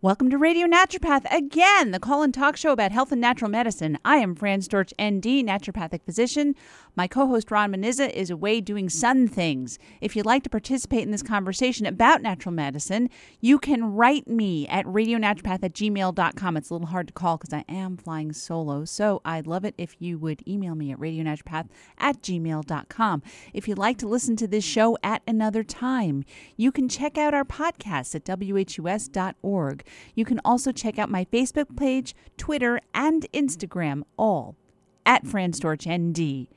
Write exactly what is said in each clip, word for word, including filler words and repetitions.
Welcome to Radio Naturopath again, the call and talk show about health and natural medicine. I am Fran Storch, N D, naturopathic physician. My co-host Ron Menizza is away doing sun things. If you'd like to participate in this conversation about natural medicine, you can write me at radionaturopath at gmail dot com. It's a little hard to call because I am flying solo, so I'd love it if you would email me at radionaturopath at gmail dot com. If you'd like to listen to this show at another time, you can check out our podcast at W H U S dot org. You can also check out my Facebook page, Twitter, and Instagram, all at Fran Storch N D.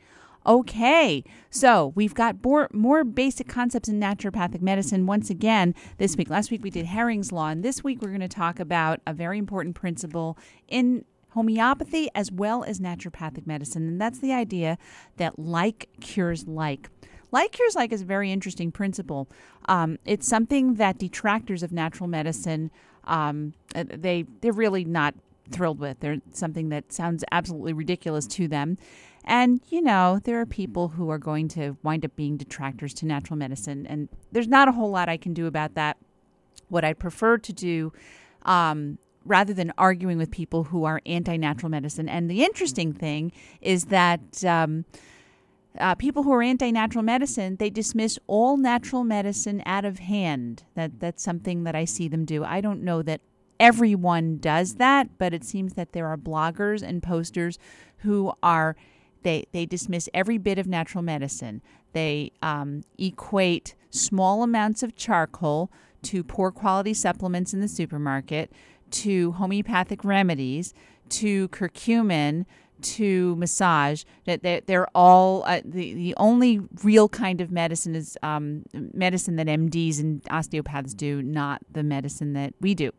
Okay, so we've got more, more basic concepts in naturopathic medicine once again this week. Last week we did Herring's Law, and this week we're going to talk about a very important principle in homeopathy as well as naturopathic medicine, and that's the idea that like cures like. Like cures like is a very interesting principle. Um, it's something that detractors of natural medicine, um, they, they're really not thrilled with. They're something that sounds absolutely ridiculous to them. And, you know, there are people who are going to wind up being detractors to natural medicine, and there's not a whole lot I can do about that. What I prefer to do, um, rather than arguing with people who are anti-natural medicine, and the interesting thing is that um, uh, people who are anti-natural medicine, they dismiss all natural medicine out of hand. That That's something that I see them do. I don't know that everyone does that, but it seems that there are bloggers and posters who are They they dismiss every bit of natural medicine. They um, equate small amounts of charcoal to poor quality supplements in the supermarket, to homeopathic remedies, to curcumin, to massage. That they're, they're all uh, the the only real kind of medicine is um, medicine that M Ds and osteopaths do, not the medicine that we do.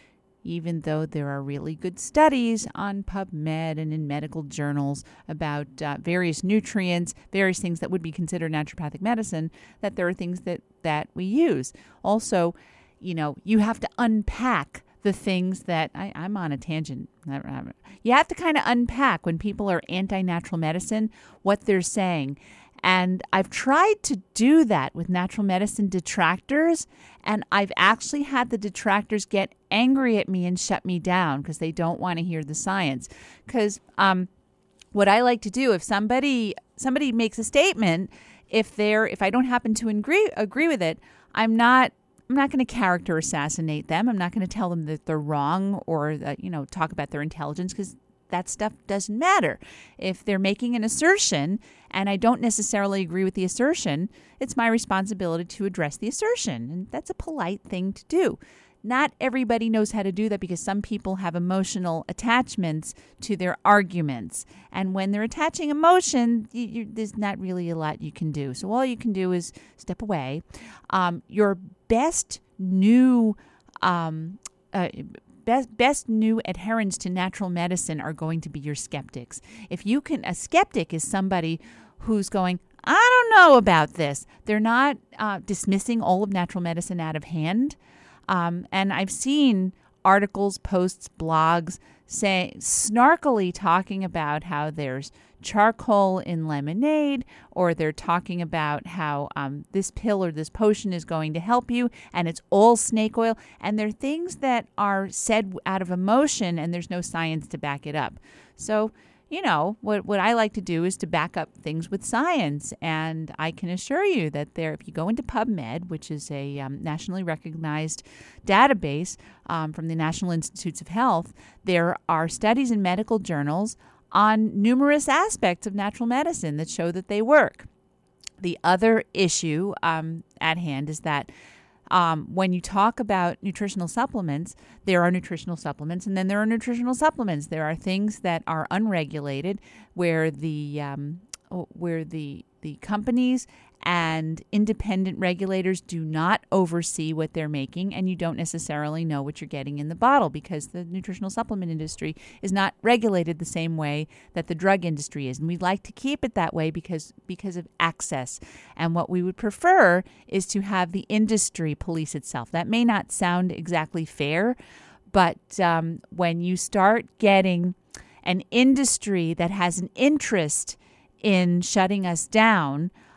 Even though there are really good studies on PubMed and in medical journals about uh, various nutrients, various things that would be considered naturopathic medicine, that there are things that, that we use. Also, you know, you have to unpack the things that, I, I'm on a tangent. You have to kind of unpack when people are anti-natural medicine, what they're saying. And I've tried to do that with natural medicine detractors, and I've actually had the detractors get angry at me and shut me down because they don't want to hear the science. Because um, what I like to do, if somebody somebody makes a statement, if they're if I don't happen to agree agree with it, I'm not I'm not going to character assassinate them. I'm not going to tell them that they're wrong or that, you know, talk about their intelligence, because that stuff doesn't matter. If they're making an assertion and I don't necessarily agree with the assertion, it's my responsibility to address the assertion. And that's a polite thing to do. Not everybody knows how to do that because some people have emotional attachments to their arguments. And when they're attaching emotion, you, you, there's not really a lot you can do. So all you can do is step away. Um, your best new um, uh, Best, best new adherents to natural medicine are going to be your skeptics. If you can, a skeptic is somebody who's going, I don't know about this. They're not uh, dismissing all of natural medicine out of hand. Um, and I've seen articles, posts, blogs say snarkily talking about how there's charcoal in lemonade, or they're talking about how um, this pill or this potion is going to help you, and it's all snake oil. And they're things that are said out of emotion, and there's no science to back it up. So, you know, what what I like to do is to back up things with science. And I can assure you that there, if you go into PubMed, which is a um, nationally recognized database um, from the National Institutes of Health, there are studies in medical journals on numerous aspects of natural medicine that show that they work. The other issue um, at hand is that um, when you talk about nutritional supplements, there are nutritional supplements, and then there are nutritional supplements. There are things that are unregulated, where the um, where the the companies and independent regulators do not oversee what they're making, and you don't necessarily know what you're getting in the bottle because the nutritional supplement industry is not regulated the same way that the drug industry is. And we'd like to keep it that way because because of access. And what we would prefer is to have the industry police itself. That may not sound exactly fair, but um, when you start getting an industry that has an interest in shutting us down,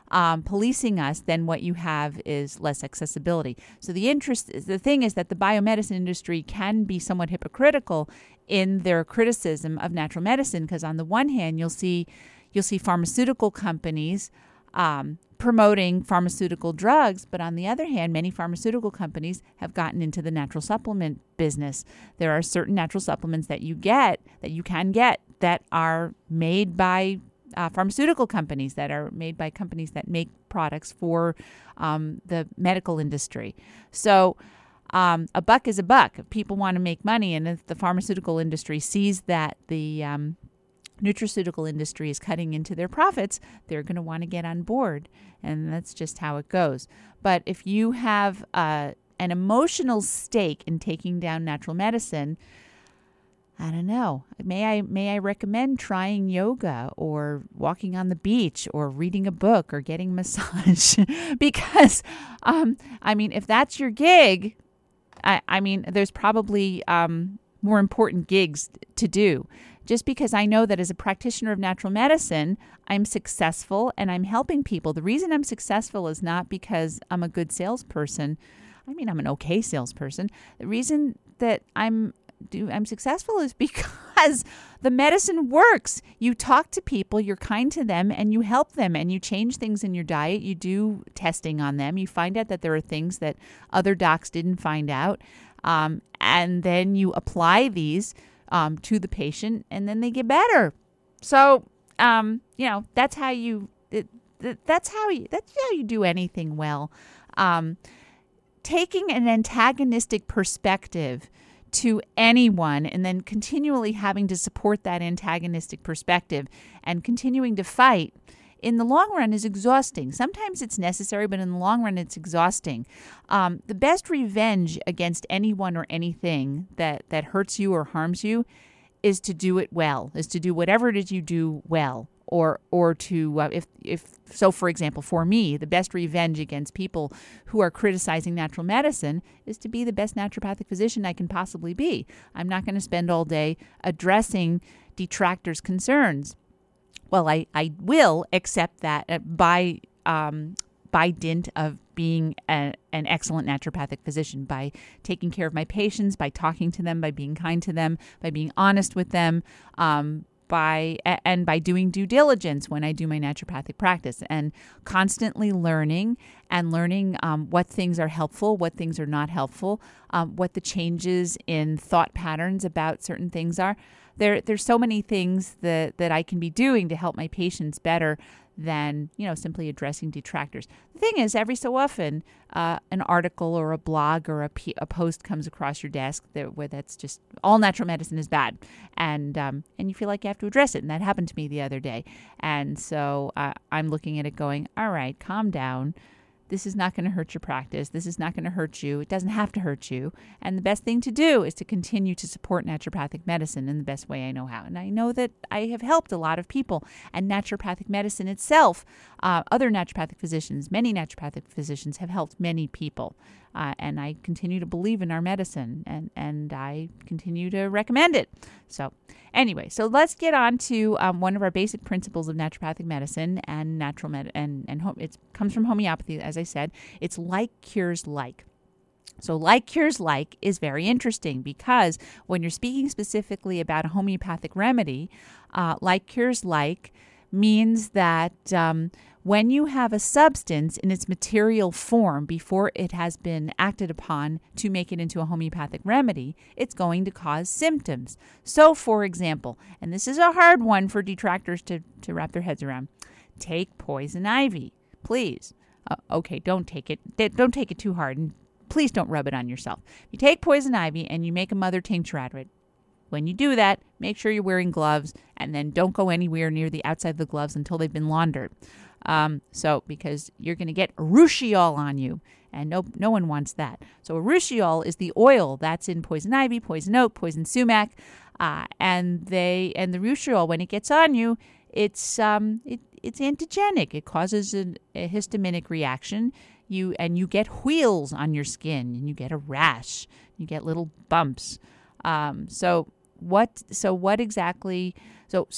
um, policing us, then what you have is less accessibility. So the interest, the thing is that the biomedicine industry can be somewhat hypocritical in their criticism of natural medicine, because on the one hand, you'll see you'll see pharmaceutical companies um, promoting pharmaceutical drugs, but on the other hand, many pharmaceutical companies have gotten into the natural supplement business. There are certain natural supplements that you get, that you can get, that are made by uh, pharmaceutical companies, that are made by companies that make products for um, the medical industry. So um, a buck is a buck. If people want to make money, and if the pharmaceutical industry sees that the um, nutraceutical industry is cutting into their profits, they're going to want to get on board. And that's just how it goes. But if you have uh, an emotional stake in taking down natural medicine, I don't know. May I may I recommend trying yoga or walking on the beach or reading a book or getting a massage? Because, um, I mean, if that's your gig, I, I mean, there's probably um, more important gigs to do. Just because I know that as a practitioner of natural medicine, I'm successful and I'm helping people. The reason I'm successful is not because I'm a good salesperson. I mean, I'm an okay salesperson. The reason that I'm do I'm successful is because the medicine works. You talk to people, you're kind to them, and you help them, and you change things in your diet. You do testing on them. You find out that there are things that other docs didn't find out, um, and then you apply these um, to the patient, and then they get better. So, um, you know, that's how you. It, that's how you. That's how you do anything well. Um, taking an antagonistic perspective to anyone and then continually having to support that antagonistic perspective and continuing to fight in the long run is exhausting. Sometimes it's necessary, but in the long run it's exhausting. Um, the best revenge against anyone or anything that, that hurts you or harms you is to do it well, is to do whatever it is you do well. Or, or to, uh, if, if, so for example, for me, the best revenge against people who are criticizing natural medicine is to be the best naturopathic physician I can possibly be. I'm not going to spend all day addressing detractors' concerns. Well, I, I will accept that uh, by, um, by dint of being a, an excellent naturopathic physician, by taking care of my patients, by talking to them, by being kind to them, by being honest with them, um, by and by doing due diligence when I do my naturopathic practice, and constantly learning and learning um, what things are helpful, what things are not helpful, um, what the changes in thought patterns about certain things are. There, there's so many things that, that I can be doing to help my patients better than, you know, simply addressing detractors. The thing is, every so often, uh, an article or a blog or a, p- a post comes across your desk that where that's just all natural medicine is bad, and um, and you feel like you have to address it. And that happened to me the other day. And so uh, I'm looking at it, going, all right, calm down. This is not going to hurt your practice. This is not going to hurt you. It doesn't have to hurt you. And the best thing to do is to continue to support naturopathic medicine in the best way I know how. And I know that I have helped a lot of people. And naturopathic medicine itself, uh, other naturopathic physicians, many naturopathic physicians have helped many people. Uh, and I continue to believe in our medicine, and, and I continue to recommend it. So anyway, so let's get on to um, one of our basic principles of naturopathic medicine and natural med and and home. It comes from homeopathy, as I said. It's like cures like. So like cures like is very interesting, because when you're speaking specifically about a homeopathic remedy, uh, like cures like means that um, when you have a substance in its material form before it has been acted upon to make it into a homeopathic remedy, it's going to cause symptoms. So, for example, and this is a hard one for detractors to, to wrap their heads around, take poison ivy, please. Uh, okay, don't take it. Don't take it too hard, and please don't rub it on yourself. You take poison ivy and you make a mother tincture out of it. When you do that, make sure you're wearing gloves, and then don't go anywhere near the outside of the gloves until they've been laundered. Um, so, because you're going to get urushiol on you, and no no one wants that. So urushiol is the oil that's in poison ivy, poison oak, poison sumac, uh, and they and the urushiol, when it gets on you, it's um it it's antigenic. It causes a, a histaminic reaction. You and you get wheals on your skin, and you get a rash. You get little bumps. Um, so what? So what exactly? So so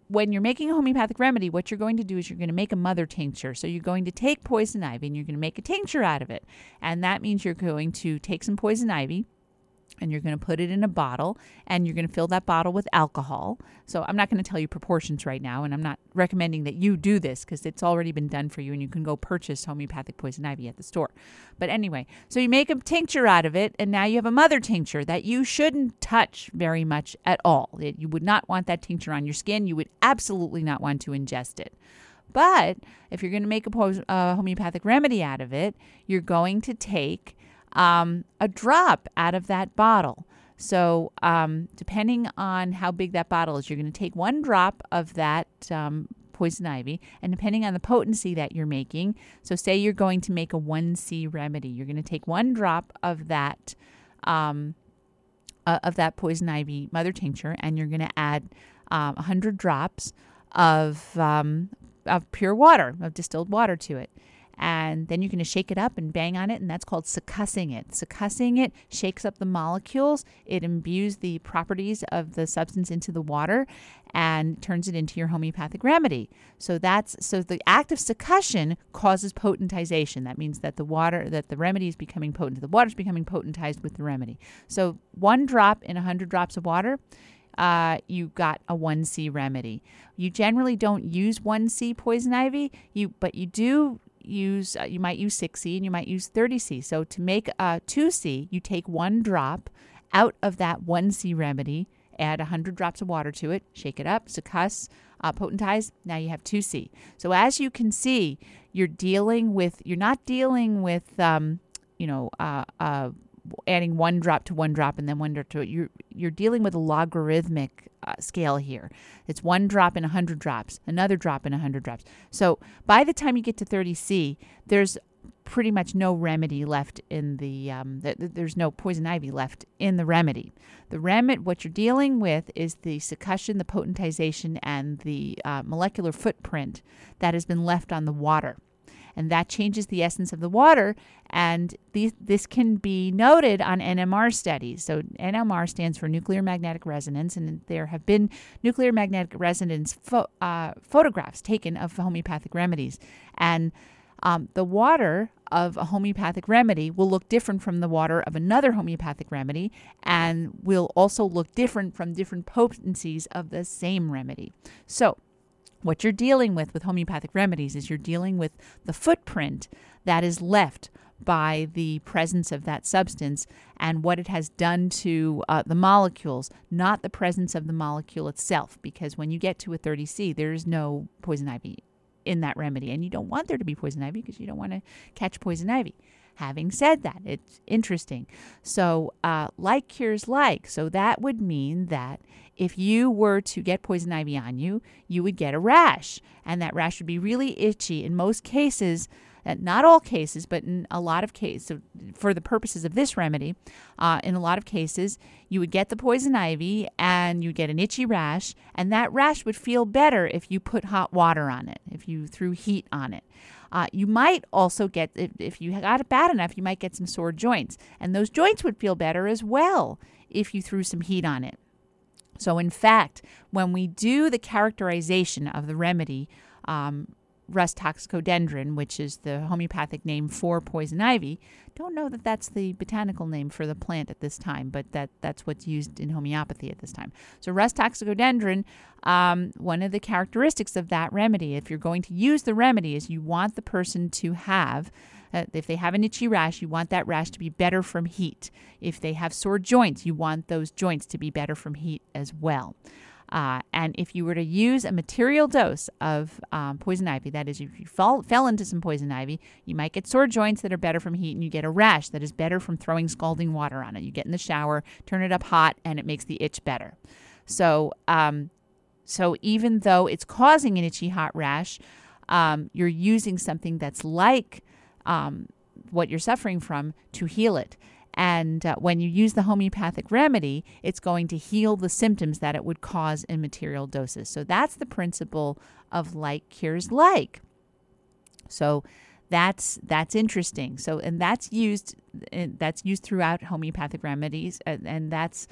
when you're making a homeopathic remedy, what you're going to do is you're going to make a mother tincture. So you're going to take poison ivy and you're going to make a tincture out of it. And that means you're going to take some poison ivy and you're going to put it in a bottle and you're going to fill that bottle with alcohol. So I'm not going to tell you proportions right now, and I'm not recommending that you do this because it's already been done for you and you can go purchase homeopathic poison ivy at the store. But anyway, so you make a tincture out of it and now you have a mother tincture that you shouldn't touch very much at all. It, you would not want that tincture on your skin. You would absolutely not want to ingest it. But if you're going to make a pos- uh, homeopathic remedy out of it, you're going to take Um, a drop out of that bottle. So um, depending on how big that bottle is, you're going to take one drop of that um, poison ivy, and depending on the potency that you're making, so say you're going to make a one C remedy, you're going to take one drop of that um, uh, of that poison ivy mother tincture, and you're going to add um, one hundred drops of um, of pure water, of distilled water to it. And then you're going to shake it up and bang on it, and that's called succussing it. Succussing it shakes up the molecules. It imbues the properties of the substance into the water and turns it into your homeopathic remedy. So that's so the act of succussion causes potentization. That means that the water, that the remedy is becoming potent. The water is becoming potentized with the remedy. So one drop in one hundred drops of water, Uh, you got a one C remedy. You generally don't use one C poison ivy, you but you do use, uh, you might use six C and you might use thirty C. So to make a two C, you take one drop out of that one C remedy, add one hundred drops of water to it, shake it up, succuss, uh, potentize. Now you have two C. So as you can see, you're dealing with, you're not dealing with, um, you know, uh, uh, adding one drop to one drop and then one drop to it. You're, you're dealing with a logarithmic uh, scale here. It's one drop in one hundred drops, another drop in one hundred drops. So by the time you get to thirty C, there's pretty much no remedy left in the, um, th- th- there's no poison ivy left in the remedy. The remedy, what you're dealing with is the succussion, the potentization, and the uh, molecular footprint that has been left on the water. And that changes the essence of the water, and these, this can be noted on N M R studies. So N M R stands for nuclear magnetic resonance, and there have been nuclear magnetic resonance pho- uh, photographs taken of homeopathic remedies. And um, the water of a homeopathic remedy will look different from the water of another homeopathic remedy, and will also look different from different potencies of the same remedy. So what you're dealing with with homeopathic remedies is you're dealing with the footprint that is left by the presence of that substance and what it has done to uh, the molecules, not the presence of the molecule itself. Because when you get to a thirty C, there is no poison ivy in that remedy, and you don't want there to be poison ivy because you don't want to catch poison ivy. Having said that, it's interesting. So uh, like cures like. So that would mean that if you were to get poison ivy on you, you would get a rash. And that rash would be really itchy. In most cases, uh, not all cases, but in a lot of cases, so for the purposes of this remedy, uh, in a lot of cases, you would get the poison ivy and you get an itchy rash. And that rash would feel better if you put hot water on it, if you threw heat on it. Uh, you might also get, if, if you got it bad enough, you might get some sore joints. And those joints would feel better as well if you threw some heat on it. So in fact, when we do the characterization of the remedy, um, Rus toxicodendron, which is the homeopathic name for poison ivy, don't know that that's the botanical name for the plant at this time, but that, that's what's used in homeopathy at this time. So Rus toxicodendron, um, one of the characteristics of that remedy, if you're going to use the remedy, is you want the person to have, uh, if they have an itchy rash, you want that rash to be better from heat. If they have sore joints, you want those joints to be better from heat as well. Uh, and if you were to use a material dose of um, poison ivy, that is, if you fall, fell into some poison ivy, you might get sore joints that are better from heat, and you get a rash that is better from throwing scalding water on it. You get in the shower, turn it up hot, and it makes the itch better. So, um, so even though it's causing an itchy hot rash, um, you're using something that's like um, what you're suffering from to heal it. And uh, when you use the homeopathic remedy, it's going to heal the symptoms that it would cause in material doses. So that's the principle of like cures like. So that's that's interesting. So and that's used that's used throughout homeopathic remedies, and, and that's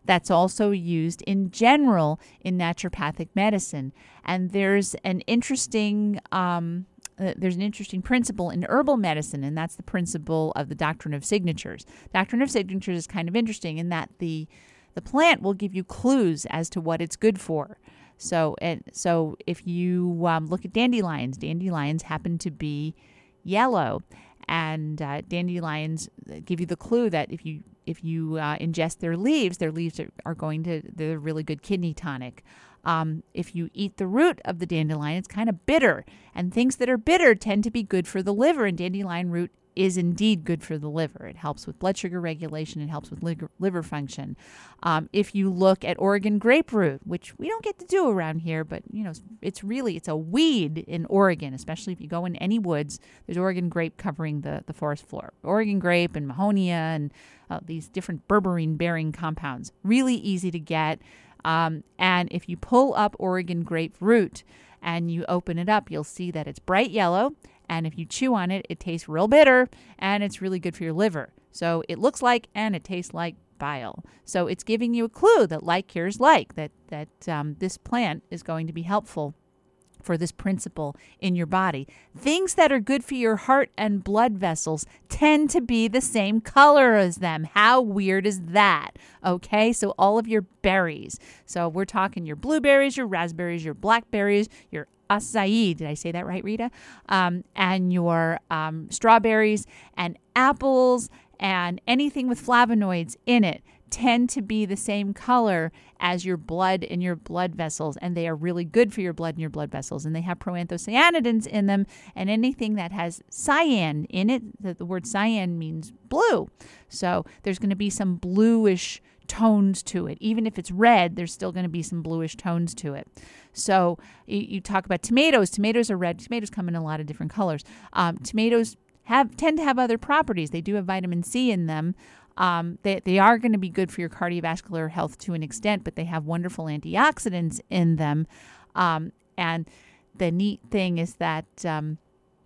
that's also used in general in naturopathic medicine. And there's an interesting um, uh, there's an interesting principle in herbal medicine, and that's the principle of the doctrine of signatures. Doctrine of signatures is kind of interesting in that the the plant will give you clues as to what it's good for. So and so if you um, look at dandelions, dandelions happen to be yellow, and uh, dandelions give you the clue that if you if you uh, ingest their leaves, their leaves are, are going to they're a really good kidney tonic. Um, if you eat the root of the dandelion, it's kind of bitter, and things that are bitter tend to be good for the liver, and dandelion root is indeed good for the liver. It helps with blood sugar regulation. It helps with liver, liver function. Um, if you look at Oregon grapefruit, which we don't get to do around here, but you know, it's really, it's a weed in Oregon, especially if you go in any woods, there's Oregon grape covering the, the forest floor. Oregon grape and Mahonia and uh, these different berberine bearing compounds, really easy to get. Um, and if you pull up Oregon grapefruit and you open it up, you'll see that it's bright yellow. And if you chew on it, it tastes real bitter, and it's really good for your liver. So it looks like and it tastes like bile. So it's giving you a clue that like cures like, that, that um, this plant is going to be helpful for this principle in your body. Things that are good for your heart and blood vessels tend to be the same color as them. How weird is that? Okay, so all of your berries. So we're talking your blueberries, your raspberries, your blackberries, your acai, did I say that right, Rita? Um, and your um, strawberries and apples and anything with flavonoids in it tend to be the same color as your blood and your blood vessels, and they are really good for your blood and your blood vessels, and they have proanthocyanidins in them, and anything that has cyan in it, the, the word cyan means blue, so there's going to be some bluish tones to it. Even if it's red, there's still going to be some bluish tones to it. So you, you talk about tomatoes. Tomatoes are red. Tomatoes come in a lot of different colors. Um, tomatoes have tend to have other properties. They do have vitamin C in them. Um, they, they are going to be good for your cardiovascular health to an extent, but they have wonderful antioxidants in them. Um, and the neat thing is that um,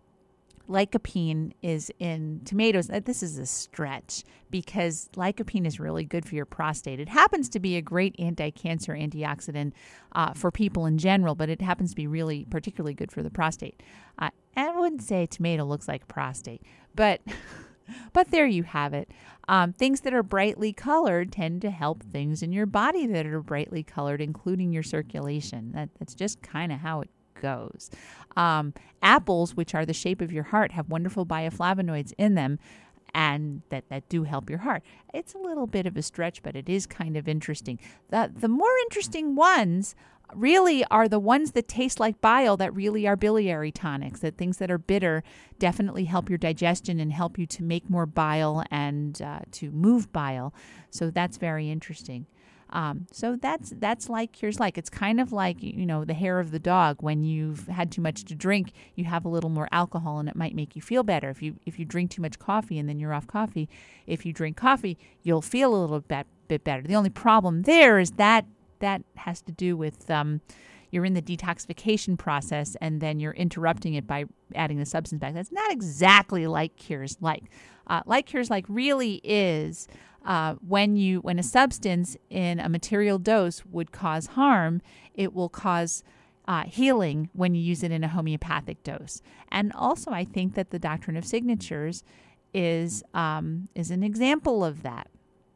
lycopene is in tomatoes. This is a stretch because lycopene is really good for your prostate. It happens to be a great anti-cancer antioxidant uh, for people in general, but it happens to be really particularly good for the prostate. Uh, I wouldn't say tomato looks like prostate, but... But there you have it. Um, things that are brightly colored tend to help things in your body that are brightly colored, including your circulation. That, that's just kind of how it goes. Um, apples, which are the shape of your heart, have wonderful bioflavonoids in them, and that, that do help your heart. It's a little bit of a stretch, but it is kind of interesting. The, the more interesting ones really are the ones that taste like bile, that really are biliary tonics, that things that are bitter definitely help your digestion and help you to make more bile and uh, to move bile. So that's very interesting. Um, so that's that's like cures like. It's kind of like, you know, the hair of the dog. When you've had too much to drink, you have a little more alcohol and it might make you feel better. If you if you drink too much coffee and then you're off coffee, if you drink coffee, you'll feel a little bit, bit better. The only problem there is that that has to do with um, you're in the detoxification process and then you're interrupting it by adding the substance back. That's not exactly like cures like. Uh, like cures like really is uh, when you when a substance in a material dose would cause harm, it will cause uh, healing when you use it in a homeopathic dose. And also, I think that the doctrine of signatures is um, is an example of that.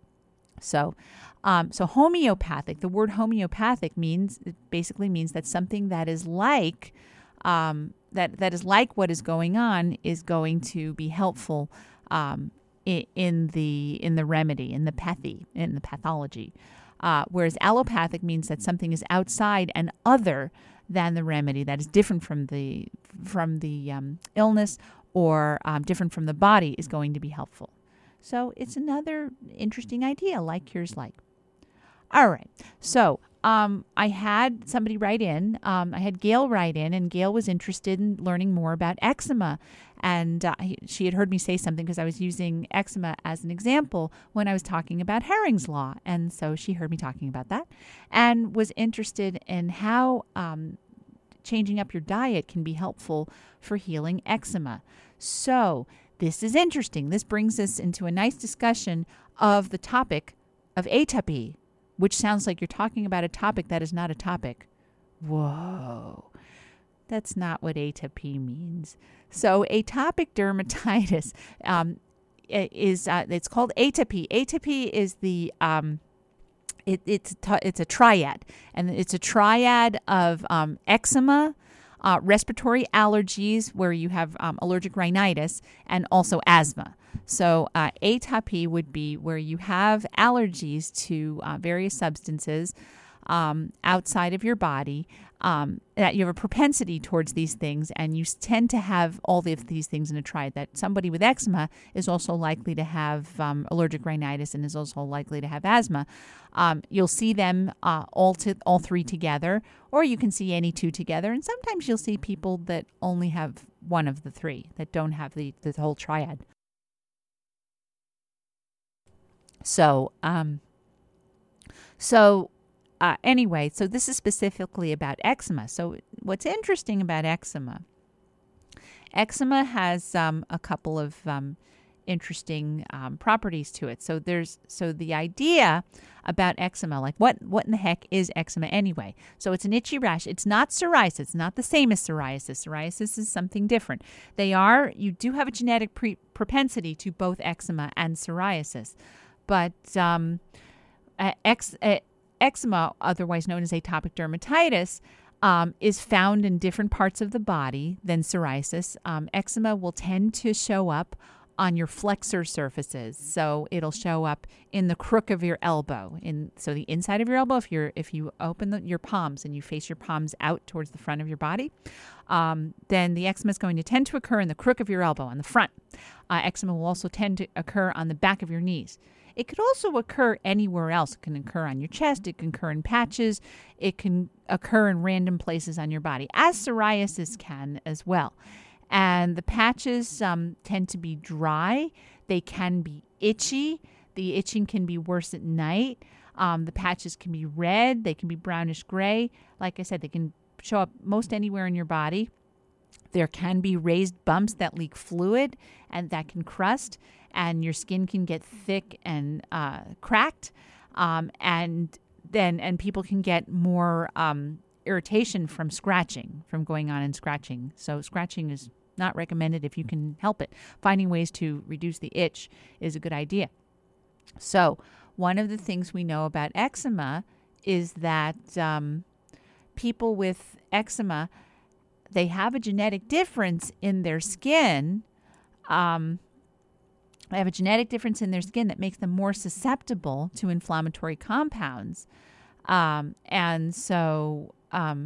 So, um, so homeopathic. The word homeopathic means it basically means that something that is like um, that that is like what is going on is going to be helpful um, in, in the in the remedy, in the pathy, in the pathology. Uh, whereas allopathic means that something is outside and other than the remedy, that is different from the from the um, illness or um, different from the body, is going to be helpful. So it's another interesting idea, like cures like. All right. So um, I had somebody write in. Um, I had Gail write in, and Gail was interested in learning more about eczema. And uh, she had heard me say something because I was using eczema as an example when I was talking about Herring's Law. And so she heard me talking about that and was interested in how um, changing up your diet can be helpful for healing eczema. So this is interesting. This brings us into a nice discussion of the topic of atopy, which sounds like you're talking about a topic that is not a topic. Whoa. That's not what atopy means. So atopic dermatitis um, is, uh, it's called atopy. Atopy is the, um, it, it's, t- it's a triad, and it's a triad of um, eczema, uh, respiratory allergies where you have um, allergic rhinitis, and also asthma. So uh, atopy would be where you have allergies to uh, various substances um, outside of your body, um, that you have a propensity towards these things, and you tend to have all of these things in a triad. That somebody with eczema is also likely to have um, allergic rhinitis and is also likely to have asthma. Um, you'll see them uh, all to, all three together, or you can see any two together. And sometimes you'll see people that only have one of the three, that don't have the, the whole triad. So, um, so uh, anyway, so this is specifically about eczema. So what's interesting about eczema, eczema has um, a couple of um, interesting um, properties to it. So there's, so the idea about eczema, like what, what in the heck is eczema anyway? So it's an itchy rash. It's not psoriasis. It's not the same as psoriasis. Psoriasis is something different. They are, you do have a genetic pre- propensity to both eczema and psoriasis. But um, ex- eczema, otherwise known as atopic dermatitis, um, is found in different parts of the body than psoriasis. Um, eczema will tend to show up on your flexor surfaces, so it'll show up in the crook of your elbow. In so the inside of your elbow, if you're if you open the, your palms and you face your palms out towards the front of your body, um, then the eczema is going to tend to occur in the crook of your elbow on the front. Uh, eczema will also tend to occur on the back of your knees. It could also occur anywhere else. It can occur on your chest. It can occur in patches. It can occur in random places on your body, as psoriasis can as well. And the patches um, tend to be dry. They can be itchy. The itching can be worse at night. Um, the patches can be red. They can be brownish gray. Like I said, they can show up most anywhere in your body. There can be raised bumps that leak fluid and that can crust, and your skin can get thick and uh, cracked, um, and then and people can get more um, irritation from scratching, from going on and scratching. So scratching is not recommended if you can help it. Finding ways to reduce the itch is a good idea. So one of the things we know about eczema is that um, people with eczema, they have a genetic difference in their skin. Um, they have a genetic difference in their skin that makes them more susceptible to inflammatory compounds. Um, and so, um,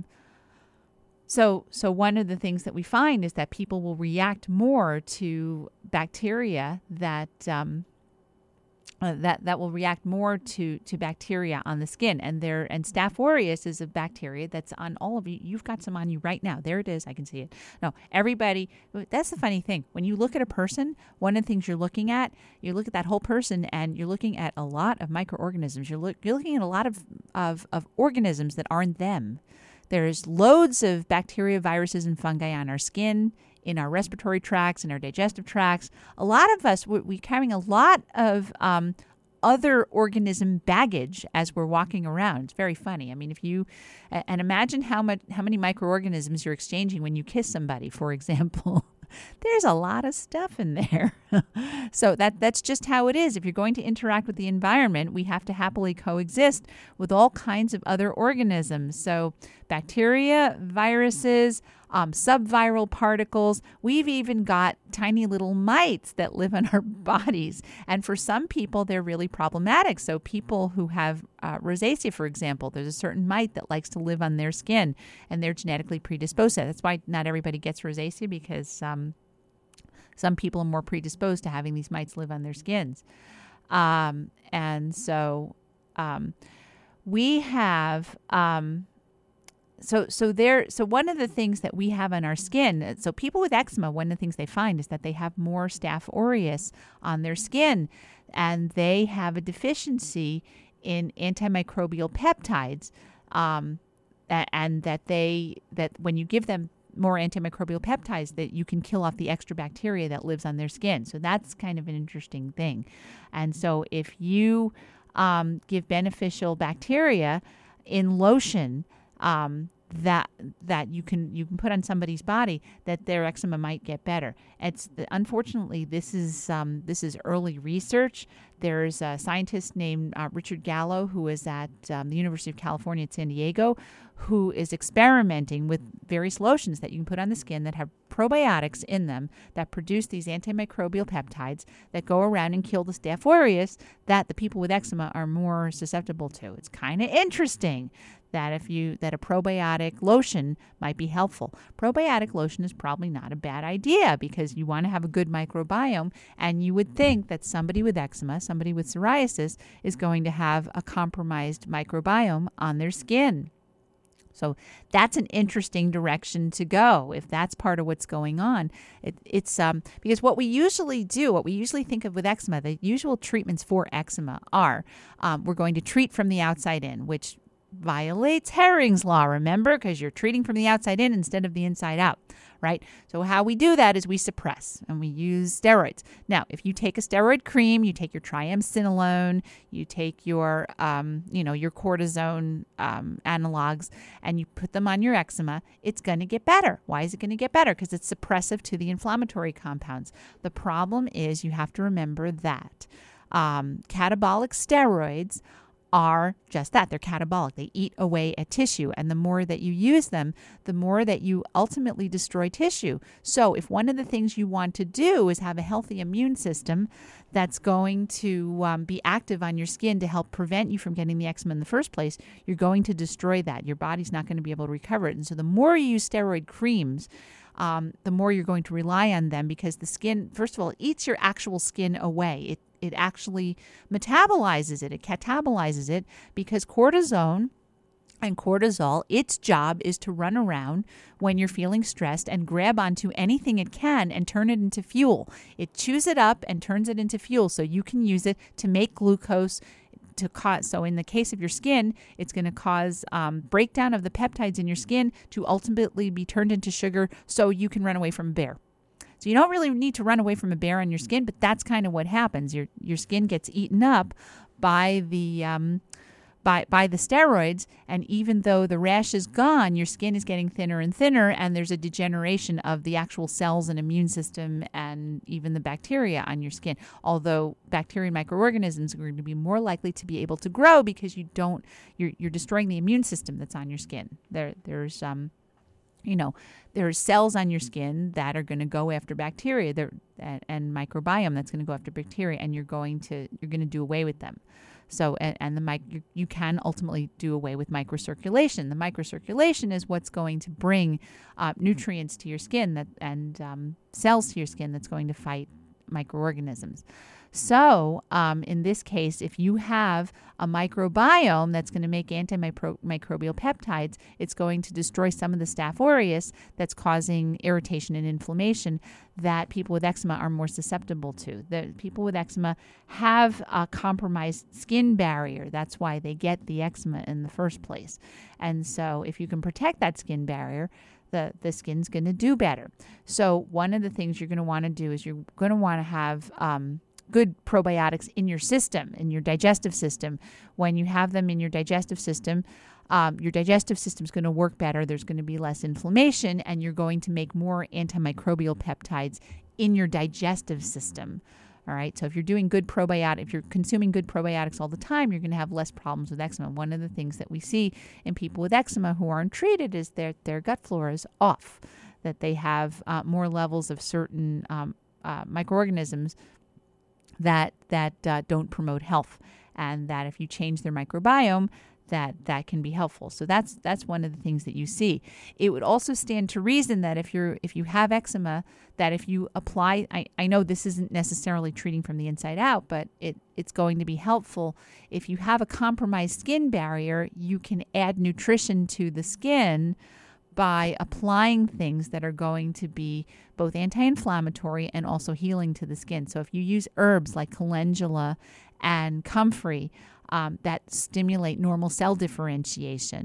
so, so one of the things that we find is that people will react more to bacteria that, um, Uh, that that will react more to, to bacteria on the skin, and there and Staph aureus is a bacteria that's on all of you. You've got some on you right now. There it is. I can see it. No, everybody. That's the funny thing. When you look at a person, one of the things you're looking at, you look at that whole person, and you're looking at a lot of microorganisms. You're look you're looking at a lot of of, of organisms that aren't them. There's loads of bacteria, viruses, and fungi on our skin, in our respiratory tracts, in our digestive tracts. A lot of us, we're, we're carrying a lot of um, other organism baggage as we're walking around. It's very funny. I mean, if you, and imagine how much, how many microorganisms you're exchanging when you kiss somebody, for example. There's a lot of stuff in there. So that that's just how it is. If you're going to interact with the environment, we have to happily coexist with all kinds of other organisms. So bacteria, viruses, um, subviral particles. We've even got tiny little mites that live in our bodies. And for some people, they're really problematic. So people who have uh, rosacea, for example, there's a certain mite that likes to live on their skin, and they're genetically predisposed to that. That's why not everybody gets rosacea, because um, some people are more predisposed to having these mites live on their skins. Um, and so um, we have... Um, So so there so one of the things that we have on our skin, so people with eczema, one of the things they find is that they have more Staph aureus on their skin, and they have a deficiency in antimicrobial peptides, um, and that they that when you give them more antimicrobial peptides, that you can kill off the extra bacteria that lives on their skin. So that's kind of an interesting thing. And so if you um, give beneficial bacteria in lotion um, that that you can you can put on somebody's body, that their eczema might get better. It's unfortunately this is um, this is early research. There's a scientist named uh, Richard Gallo, who is at um, the University of California at San Diego, who is experimenting with various lotions that you can put on the skin that have probiotics in them that produce these antimicrobial peptides that go around and kill the Staph aureus that the people with eczema are more susceptible to. It's kind of interesting that if you that a probiotic lotion might be helpful. Probiotic lotion is probably not a bad idea because you want to have a good microbiome, and you would think that somebody with eczema, somebody with psoriasis, is going to have a compromised microbiome on their skin. So that's an interesting direction to go if that's part of what's going on. It, it's um, because what we usually do, what we usually think of with eczema, the usual treatments for eczema are um, we're going to treat from the outside in, which violates Herring's law, remember, because you're treating from the outside in instead of the inside out, right? So how we do that is we suppress and we use steroids. Now, if you take a steroid cream, you take your triamcinolone, you take your, um, you know, your cortisone um, analogs, and you put them on your eczema, it's going to get better. Why is it going to get better? Because it's suppressive to the inflammatory compounds. The problem is you have to remember that um, catabolic steroids are just that. They're catabolic. They eat away at tissue. And the more that you use them, the more that you ultimately destroy tissue. So if one of the things you want to do is have a healthy immune system that's going to um, be active on your skin to help prevent you from getting the eczema in the first place, you're going to destroy that. Your body's not going to be able to recover it. And so the more you use steroid creams, um, the more you're going to rely on them, because the skin, first of all, eats your actual skin away. It It actually metabolizes it. It catabolizes it because cortisone and cortisol, its job is to run around when you're feeling stressed and grab onto anything it can and turn it into fuel. It chews it up and turns it into fuel so you can use it to make glucose. To cause, so in the case of your skin, it's going to cause um, breakdown of the peptides in your skin to ultimately be turned into sugar so you can run away from a bear. So you don't really need to run away from a bear on your skin, but that's kind of what happens. Your your skin gets eaten up by the um, by by the steroids, and even though the rash is gone, your skin is getting thinner and thinner, and there's a degeneration of the actual cells and immune system and even the bacteria on your skin. Although bacteria and microorganisms are going to be more likely to be able to grow because you don't you're you're destroying the immune system that's on your skin. There there's um You know, there are cells on your skin that are going to go after bacteria, there and, and microbiome that's going to go after bacteria, and you're going to you're going to do away with them. So, and, and the mic, you, you can ultimately do away with microcirculation. The microcirculation is what's going to bring uh, nutrients to your skin that and um, cells to your skin that's going to fight microorganisms. So um, in this case, if you have a microbiome that's going to make antimicrobial peptides, it's going to destroy some of the Staph aureus that's causing irritation and inflammation that people with eczema are more susceptible to. The people with eczema have a compromised skin barrier. That's why they get the eczema in the first place. And so if you can protect that skin barrier, the, the skin's going to do better. So one of the things you're going to want to do is you're going to want to have um, good probiotics in your system, in your digestive system. When you have them in your digestive system, um, your digestive system is going to work better. There's going to be less inflammation, and you're going to make more antimicrobial peptides in your digestive system. All right. So if you're doing good probiotic, if you're consuming good probiotics all the time, you're going to have less problems with eczema. One of the things that we see in people with eczema who aren't treated is their their gut flora is off, that they have uh, more levels of certain um, uh, microorganisms that that uh, don't promote health, and that if you change their microbiome, that that can be helpful. So that's that's one of the things that you see. It would also stand to reason that if you're if you have eczema, that if you apply, I, I know this isn't necessarily treating from the inside out, but it it's going to be helpful. If you have a compromised skin barrier, you can add nutrition to the skin by applying things that are going to be both anti-inflammatory and also healing to the skin. So if you use herbs like calendula and comfrey um, that stimulate normal cell differentiation,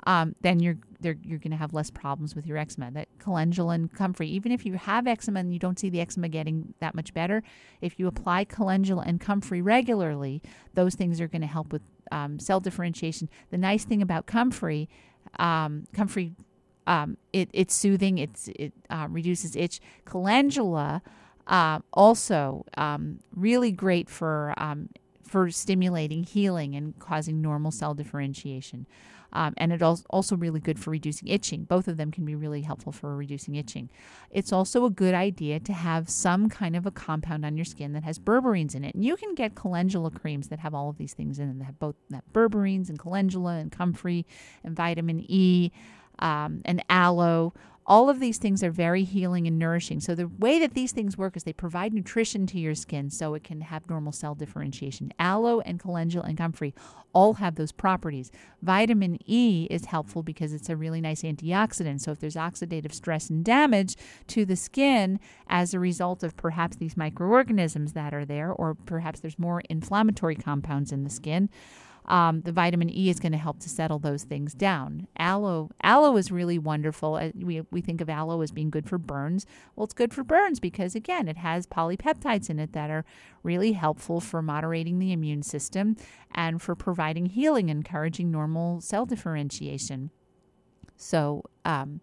um, then you're there, you're going to have less problems with your eczema. That calendula and comfrey, even if you have eczema and you don't see the eczema getting that much better, if you apply calendula and comfrey regularly, those things are going to help with um, cell differentiation. The nice thing about comfrey, um, comfrey, um, it, it's soothing. It's it uh, reduces itch. Calendula, uh, also um, really great for um, for stimulating healing and causing normal cell differentiation. Um, and it's also really good for reducing itching. Both of them can be really helpful for reducing itching. It's also a good idea to have some kind of a compound on your skin that has berberines in it. And you can get calendula creams that have all of these things in them. They have both that berberines and calendula and comfrey and vitamin E um, and aloe. All of these things are very healing and nourishing. So the way that these things work is they provide nutrition to your skin so it can have normal cell differentiation. Aloe and calendula and comfrey all have those properties. Vitamin E is helpful because it's a really nice antioxidant. So if there's oxidative stress and damage to the skin as a result of perhaps these microorganisms that are there, or perhaps there's more inflammatory compounds in the skin, Um, the vitamin E is going to help to settle those things down. Aloe, aloe is really wonderful. Uh, We we think of aloe as being good for burns. Well, it's good for burns because, again, it has polypeptides in it that are really helpful for moderating the immune system and for providing healing, encouraging normal cell differentiation. So, um,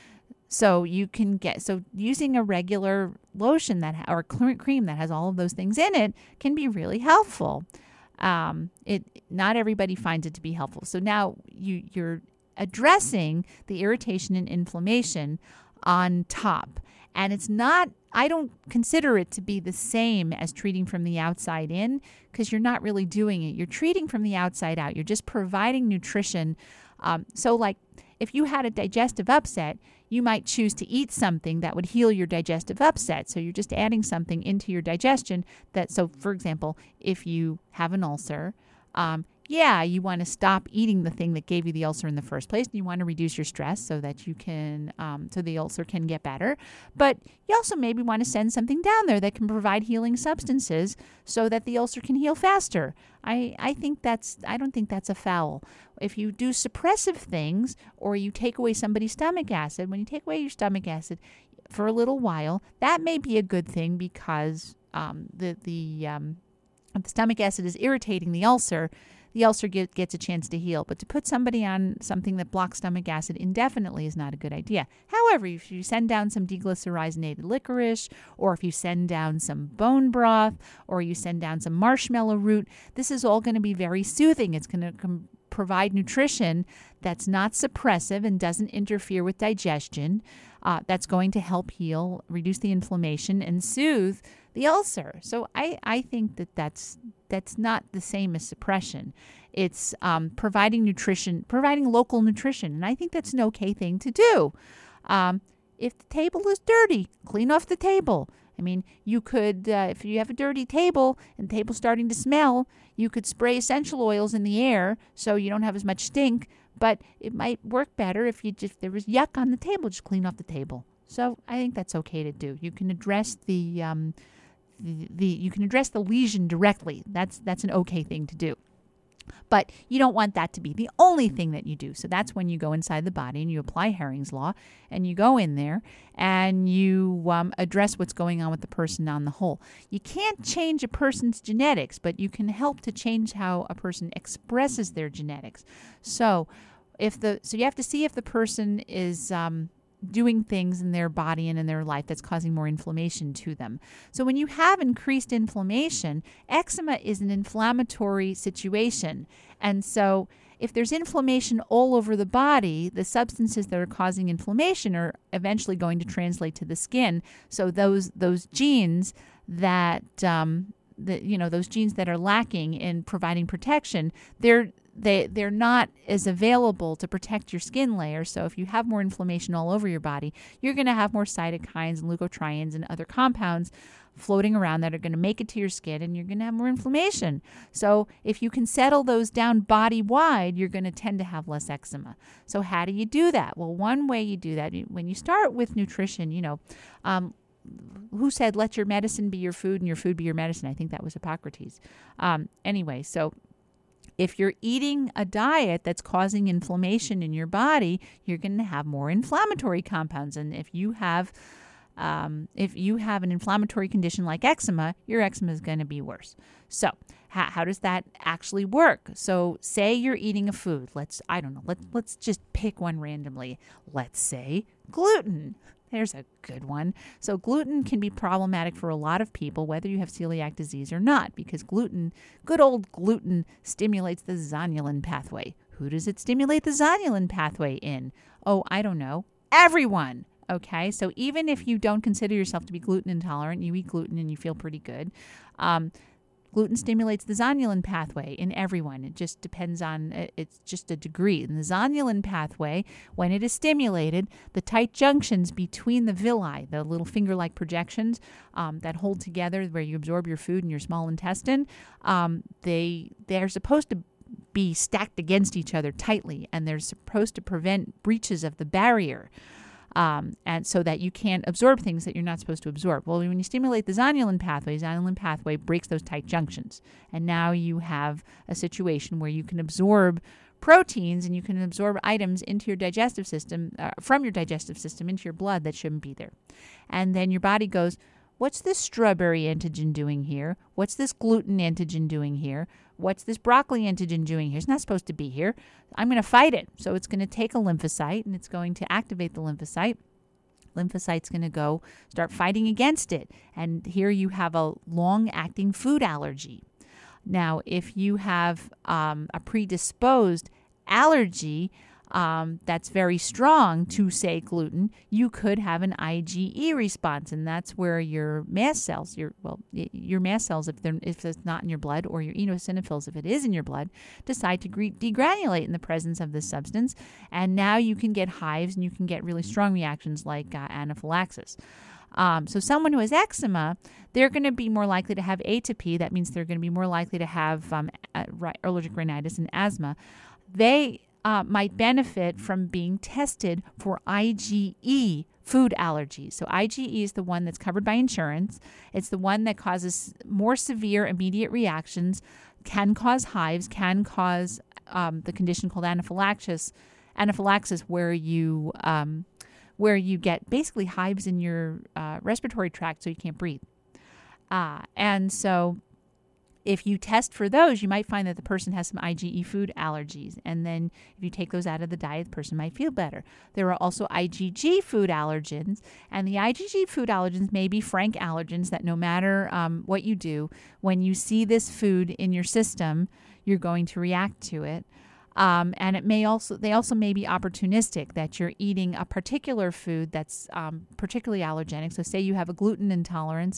so you can get so using a regular lotion that ha- or cream that has all of those things in it can be really helpful. Um, it not everybody finds it to be helpful. So now you, you're addressing the irritation and inflammation on top. And it's not, I don't consider it to be the same as treating from the outside in, because you're not really doing it. You're treating from the outside out. You're just providing nutrition. Um, so like if you had a digestive upset, you might choose to eat something that would heal your digestive upset. So you're just adding something into your digestion that, so for example, if you have an ulcer, um, yeah, you want to stop eating the thing that gave you the ulcer in the first place. And you want to reduce your stress so that you can, um, so the ulcer can get better. But you also maybe want to send something down there that can provide healing substances so that the ulcer can heal faster. I, I think that's, I don't think that's a foul. If you do suppressive things or you take away somebody's stomach acid, when you take away your stomach acid for a little while, that may be a good thing because um, the, the, um, the stomach acid is irritating the ulcer. The ulcer get, gets a chance to heal. But to put somebody on something that blocks stomach acid indefinitely is not a good idea. However, if you send down some deglycyrrhizated licorice, or if you send down some bone broth, or you send down some marshmallow root, this is all going to be very soothing. It's going to com- provide nutrition that's not suppressive and doesn't interfere with digestion. Uh, that's going to help heal, reduce the inflammation, and soothe the ulcer. So I, I think that that's that's not the same as suppression. It's um, providing nutrition, providing local nutrition, and I think that's an okay thing to do. Um, if the table is dirty, clean off the table. I mean, you could, uh, if you have a dirty table and the table's starting to smell, you could spray essential oils in the air so you don't have as much stink. But it might work better if you just, if there was yuck on the table, just clean off the table. So I think that's okay to do. You can address the um, the, the you can address the lesion directly. That's that's an okay thing to do. But you don't want that to be the only thing that you do. So that's when you go inside the body and you apply Herring's Law, and you go in there and you um, address what's going on with the person on the whole. You can't change a person's genetics, but you can help to change how a person expresses their genetics. So if the so you have to see if the person is um, doing things in their body and in their life that's causing more inflammation to them. So when you have increased inflammation, eczema is an inflammatory situation. And so if there's inflammation all over the body, the substances that are causing inflammation are eventually going to translate to the skin. So those those genes that um, the, you know those genes that are lacking in providing protection, they're They, they're not as available to protect your skin layer. So if you have more inflammation all over your body, you're going to have more cytokines and leukotrienes and other compounds floating around that are going to make it to your skin, and you're going to have more inflammation. So if you can settle those down body-wide, you're going to tend to have less eczema. So how do you do that? Well, one way you do that, when you start with nutrition, you know, um, who said, let your medicine be your food and your food be your medicine? I think that was Hippocrates. Um, anyway, so If you're eating a diet that's causing inflammation in your body, you're going to have more inflammatory compounds. And if you have um, if you have an inflammatory condition like eczema, your eczema is going to be worse. So how, how does that actually work? So say you're eating a food. Let's, I don't know, let's, let's just pick one randomly. Let's say gluten. There's a good one. So gluten can be problematic for a lot of people, whether you have celiac disease or not, because gluten, good old gluten, stimulates the zonulin pathway. Who does it stimulate the zonulin pathway in? Oh, I don't know. Everyone. Okay, so even if you don't consider yourself to be gluten intolerant, you eat gluten and you feel pretty good, um, gluten stimulates the zonulin pathway in everyone. It just depends on, it's just a degree. In the zonulin pathway, when it is stimulated, the tight junctions between the villi, the little finger-like projections um, that hold together where you absorb your food in your small intestine, um, they, they're supposed to be stacked against each other tightly, and they're supposed to prevent breaches of the barrier. Um, and so that you can't absorb things that you're not supposed to absorb. Well, when you stimulate the zonulin pathway, zonulin pathway breaks those tight junctions. And now you have a situation where you can absorb proteins and you can absorb items into your digestive system, uh, from your digestive system into your blood that shouldn't be there. And then your body goes, what's this strawberry antigen doing here? What's this gluten antigen doing here? What's this broccoli antigen doing here? It's not supposed to be here. I'm going to fight it. So it's going to take a lymphocyte and it's going to activate the lymphocyte. Lymphocyte's going to go start fighting against it. And here you have a long-acting food allergy. Now, if you have um, a predisposed allergy um, that's very strong to, say, gluten, you could have an IgE response, and that's where your mast cells, your well, your mast cells, if they're if it's not in your blood, or your eosinophils, if it is in your blood, decide to gre- degranulate in the presence of this substance, and now you can get hives and you can get really strong reactions like uh, anaphylaxis. Um, so someone who has eczema, they're going to be more likely to have atopy. That means they're going to be more likely to have um, allergic rhinitis and asthma. They uh, might benefit from being tested for IgE food allergies. So IgE is the one that's covered by insurance. It's the one that causes more severe immediate reactions, can cause hives, can cause um, the condition called anaphylaxis, anaphylaxis where you um, where you get basically hives in your uh, respiratory tract so you can't breathe. Uh, and so if you test for those, you might find that the person has some IgE food allergies. And then if you take those out of the diet, the person might feel better. There are also IgG food allergens. And the IgG food allergens may be frank allergens that no matter um, what you do, when you see this food in your system, you're going to react to it. Um, and it may also, they also may be opportunistic, that you're eating a particular food that's um, particularly allergenic. So say you have a gluten intolerance,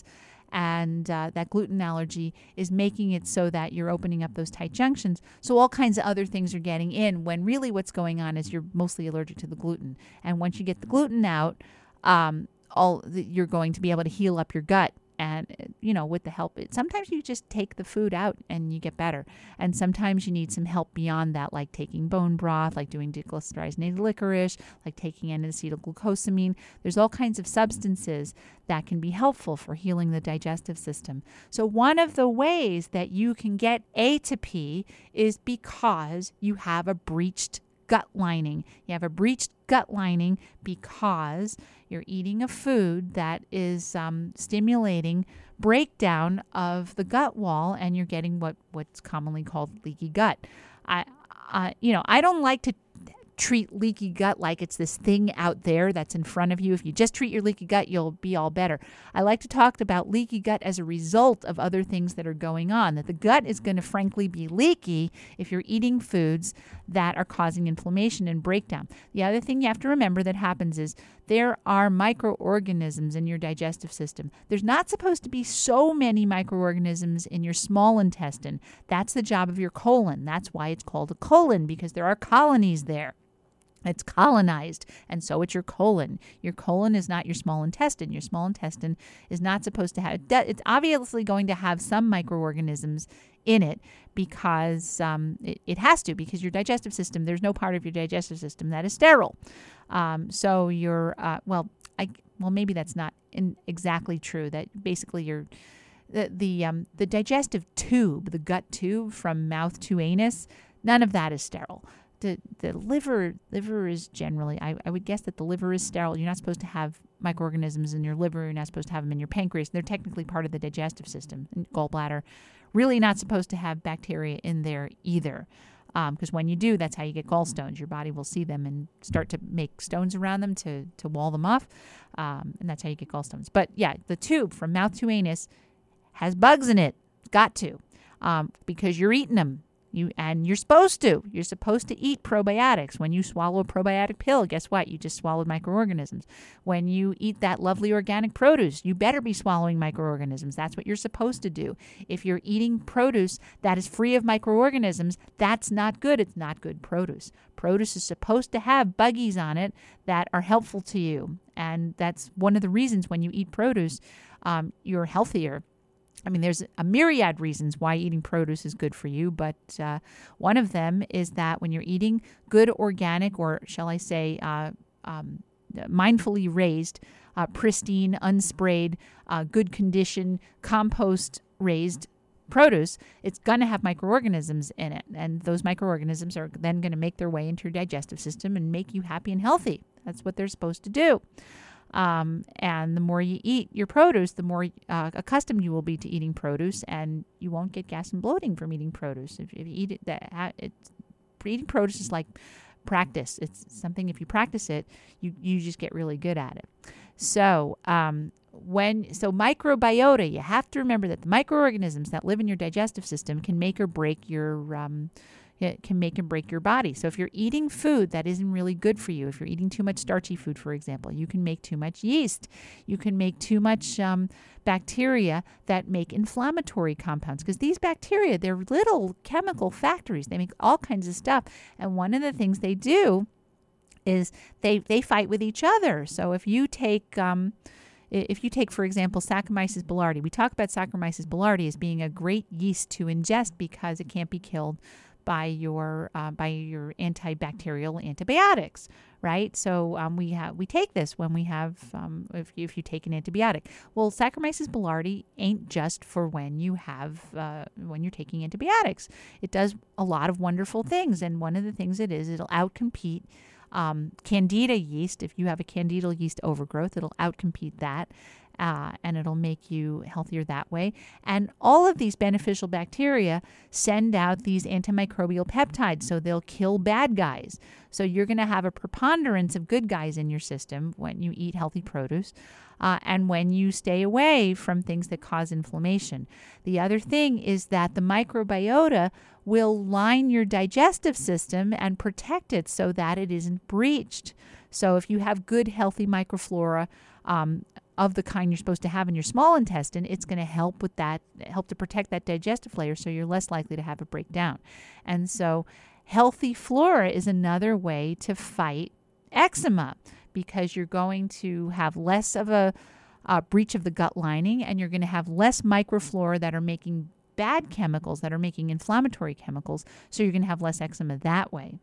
and uh, that gluten allergy is making it so that you're opening up those tight junctions. So all kinds of other things are getting in, when really what's going on is you're mostly allergic to the gluten. And once you get the gluten out, um, all the, you're going to be able to heal up your gut. And, you know, with the help, sometimes you just take the food out and you get better. And sometimes you need some help beyond that, like taking bone broth, like doing diglyceriznated licorice, like taking N-acetylglucosamine. There's all kinds of substances that can be helpful for healing the digestive system. So one of the ways that you can get atopy is because you have a breached gut lining. You have a breached gut lining because you're eating a food that is um, stimulating breakdown of the gut wall, and you're getting what, what's commonly called leaky gut. I, I, you know, I don't like to treat leaky gut like it's this thing out there that's in front of you. If you just treat your leaky gut, you'll be all better. I like to talk about leaky gut as a result of other things that are going on, that the gut is going to frankly be leaky if you're eating foods that are causing inflammation and breakdown. The other thing you have to remember that happens is there are microorganisms in your digestive system. There's not supposed to be so many microorganisms in your small intestine. That's the job of your colon. That's why it's called a colon, because there are colonies there. It's colonized, and so it's your colon. Your colon is not your small intestine. Your small intestine is not supposed to have, it's obviously going to have some microorganisms in it because um, it, it has to, because your digestive system, there's no part of your digestive system that is sterile. Um, so you're, uh, well, I, well, maybe that's not in exactly true, that basically you're, the the um, the digestive tube, the gut tube from mouth to anus, none of that is sterile. The the liver liver is generally, I, I would guess that the liver is sterile. You're not supposed to have microorganisms in your liver. You're not supposed to have them in your pancreas. They're technically part of the digestive system. And gallbladder, really not supposed to have bacteria in there either. Because um, when you do, that's how you get gallstones. Your body will see them and start to make stones around them to, to wall them off. Um, and that's how you get gallstones. But yeah, the tube from mouth to anus has bugs in it. Got to. Um, because you're eating them. You, and you're supposed to. You're supposed to eat probiotics. When you swallow a probiotic pill, guess what? You just swallowed microorganisms. When you eat that lovely organic produce, you better be swallowing microorganisms. That's what you're supposed to do. If you're eating produce that is free of microorganisms, that's not good. It's not good produce. Produce is supposed to have buggies on it that are helpful to you. And that's one of the reasons when you eat produce, um, you're healthier. I mean, there's a myriad reasons why eating produce is good for you, but uh, one of them is that when you're eating good organic, or shall I say, uh, um, mindfully raised, uh, pristine, unsprayed, uh, good condition, compost raised produce, it's going to have microorganisms in it. And those microorganisms are then going to make their way into your digestive system and make you happy and healthy. That's what they're supposed to do. Um, and the more you eat your produce, the more uh, accustomed you will be to eating produce, and you won't get gas and bloating from eating produce. If, if you eat it, that it's, eating produce is like practice. It's something, if you practice it, you, you just get really good at it. So um, when so microbiota, you have to remember that the microorganisms that live in your digestive system can make or break your um, It can make and break your body. So if you're eating food that isn't really good for you, if you're eating too much starchy food, for example, you can make too much yeast. You can make too much um, bacteria that make inflammatory compounds. Because these bacteria, they're little chemical factories. They make all kinds of stuff. And one of the things they do is they, they fight with each other. So if you take... Um, If you take, for example, Saccharomyces boulardii, we talk about Saccharomyces boulardii as being a great yeast to ingest because it can't be killed by your uh, by your antibacterial antibiotics, right? So um, we have we take this when we have um, if you, if you take an antibiotic. Well, Saccharomyces boulardii ain't just for when you have uh, when you're taking antibiotics. It does a lot of wonderful things, and one of the things it is, it'll outcompete um, Candida yeast. If you have a Candida yeast overgrowth, it'll outcompete that. Uh, and it'll make you healthier that way. And all of these beneficial bacteria send out these antimicrobial peptides, so they'll kill bad guys. So you're going to have a preponderance of good guys in your system when you eat healthy produce uh, and when you stay away from things that cause inflammation. The other thing is that the microbiota will line your digestive system and protect it so that it isn't breached. So if you have good, healthy microflora, um, of the kind you're supposed to have in your small intestine, it's going to help with that, help to protect that digestive layer, so you're less likely to have a breakdown. And so healthy flora is another way to fight eczema, because you're going to have less of a, a breach of the gut lining, and you're going to have less microflora that are making bad chemicals, that are making inflammatory chemicals, so you're going to have less eczema that way.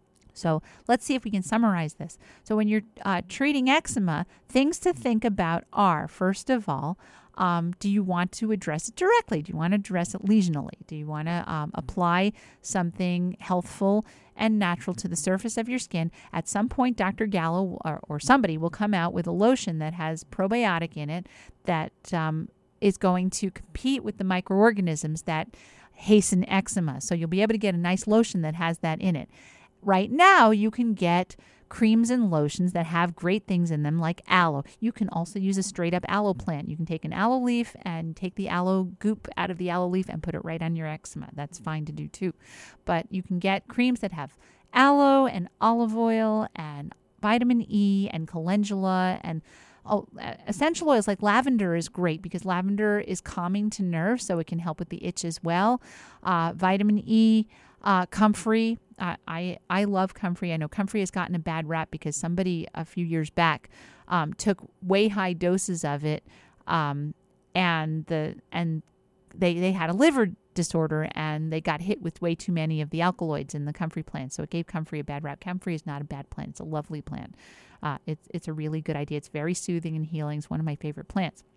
So let's see if we can summarize this. So when you're uh, treating eczema, things to think about are, first of all, um, do you want to address it directly? Do you want to address it lesionally? Do you want to um, apply something healthful and natural to the surface of your skin? At some point, Doctor Gallo or, or somebody will come out with a lotion that has probiotic in it that um, is going to compete with the microorganisms that hasten eczema. So you'll be able to get a nice lotion that has that in it. Right now, you can get creams and lotions that have great things in them, like aloe. You can also use a straight-up aloe plant. You can take an aloe leaf and take the aloe goop out of the aloe leaf and put it right on your eczema. That's fine to do, too. But you can get creams that have aloe and olive oil and vitamin E and calendula and Oh, essential oils like lavender is great because lavender is calming to nerves, so it can help with the itch as well. Uh, vitamin E, uh, comfrey. Uh, I I love comfrey. I know comfrey has gotten a bad rap because somebody a few years back um, took way high doses of it, um, and the and they they had a liver disorder and they got hit with way too many of the alkaloids in the comfrey plant, so it gave comfrey a bad rap. Comfrey is not a bad plant; it's a lovely plant. Uh, it's it's a really good idea. It's very soothing and healing. It's one of my favorite plants.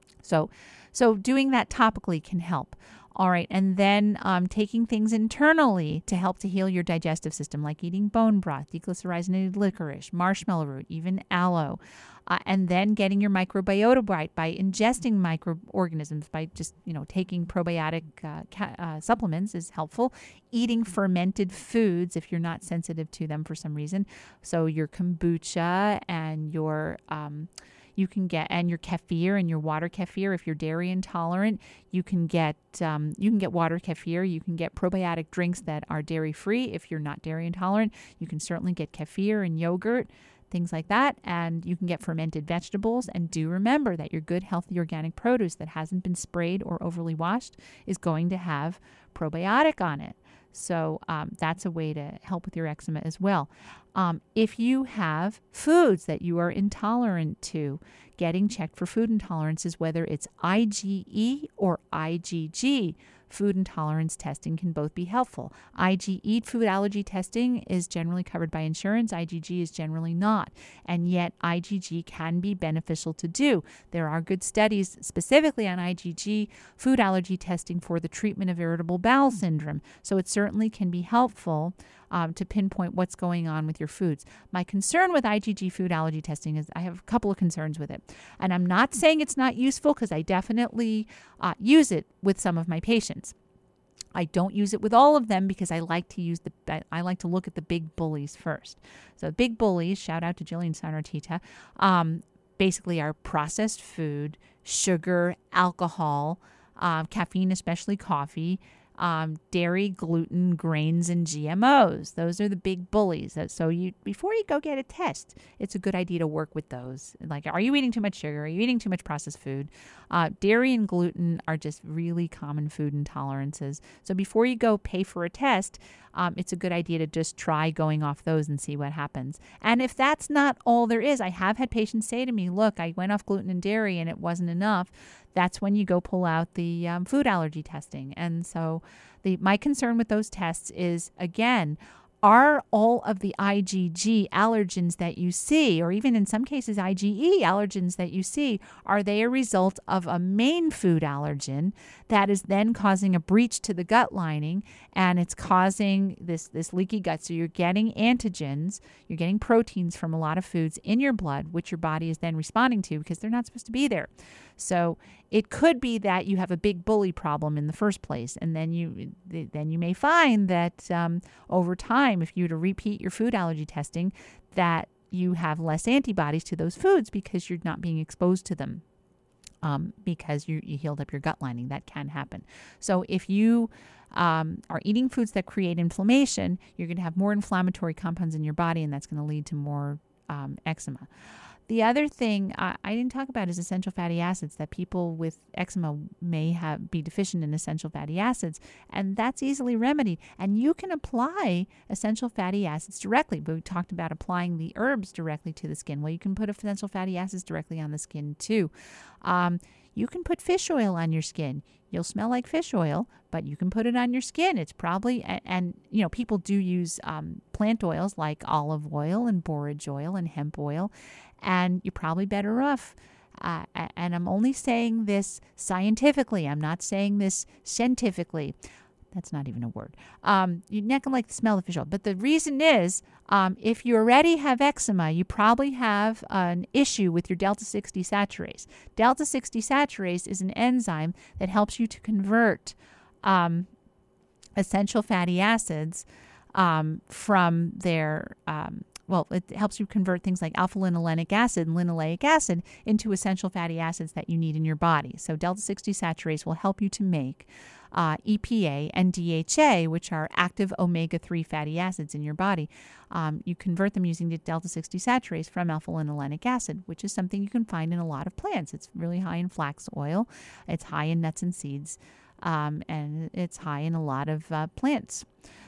So, so doing that topically can help. All right, and then um, taking things internally to help to heal your digestive system, like eating bone broth, deglycyrrhizinated licorice, marshmallow root, even aloe. Uh, and then getting your microbiota right by ingesting microorganisms, by just, you know, taking probiotic uh, ca- uh, supplements is helpful. Eating fermented foods if you're not sensitive to them for some reason. So your kombucha and your... Um, You can get, and your kefir and your water kefir. If you're dairy intolerant, you can get um, you can get water kefir. You can get probiotic drinks that are dairy free. If you're not dairy intolerant, you can certainly get kefir and yogurt, things like that. And you can get fermented vegetables. And do remember that your good, healthy, organic produce that hasn't been sprayed or overly washed is going to have probiotic on it. So um, that's a way to help with your eczema as well. Um, if you have foods that you are intolerant to, getting checked for food intolerances, whether it's I G E or I G G. Food intolerance testing can both be helpful. I G E food allergy testing is generally covered by insurance. I G G is generally not. And yet I G G can be beneficial to do. There are good studies specifically on I G G food allergy testing for the treatment of irritable bowel syndrome. So it certainly can be helpful um, to pinpoint what's going on with your foods. My concern with I G G food allergy testing is I have a couple of concerns with it. And I'm not saying it's not useful, because I definitely uh, use it with some of my patients. I don't use it with all of them because I like to use the I like to look at the big bullies first. So big bullies, shout out to Jillian Sanartita, um, basically are processed food, sugar, alcohol, uh, caffeine, especially coffee, um, dairy, gluten, grains, and G M Os. Those are the big bullies. So you before you go get a test, it's a good idea to work with those. Like, are you eating too much sugar? Are you eating too much processed food? Uh, dairy and gluten are just really common food intolerances. So before you go pay for a test, um, it's a good idea to just try going off those and see what happens. And if that's not all there is, I have had patients say to me, look, I went off gluten and dairy and it wasn't enough. That's when you go pull out the um, food allergy testing. And so the my concern with those tests is, again, are all of the I G G allergens that you see, or even in some cases I G E allergens that you see, are they a result of a main food allergen that is then causing a breach to the gut lining, and it's causing this, this leaky gut? So you're getting antigens, you're getting proteins from a lot of foods in your blood, which your body is then responding to because they're not supposed to be there. So it could be that you have a big bully problem in the first place, and then you then you may find that um, over time, if you were to repeat your food allergy testing, that you have less antibodies to those foods because you're not being exposed to them um, because you, you healed up your gut lining. That can happen. So if you um, are eating foods that create inflammation, you're going to have more inflammatory compounds in your body, and that's going to lead to more um, eczema. The other thing uh, I didn't talk about is essential fatty acids, that people with eczema may have be deficient in essential fatty acids, and that's easily remedied. And you can apply essential fatty acids directly. But we talked about applying the herbs directly to the skin. Well, you can put essential fatty acids directly on the skin too. Um, you can put fish oil on your skin. You'll smell like fish oil, but you can put it on your skin. It's probably, and, and you know, people do use um, plant oils like olive oil and borage oil and hemp oil, and you're probably better off. Uh, and I'm only saying this scientifically. I'm not saying this scientifically. That's not even a word. Um, you're not going to like the smell of fish oil. But the reason is, um, if you already have eczema, you probably have an issue with your delta six desaturase. Delta six desaturase is an enzyme that helps you to convert um, essential fatty acids um, from their... Um, Well, it helps you convert things like alpha-linolenic acid and linoleic acid into essential fatty acids that you need in your body. So delta six desaturase will help you to make uh, E P A and D H A, which are active omega three fatty acids in your body. Um, you convert them using the delta six desaturase from alpha-linolenic acid, which is something you can find in a lot of plants. It's really high in flax oil. It's high in nuts and seeds. Um, and it's high in a lot of uh, plants.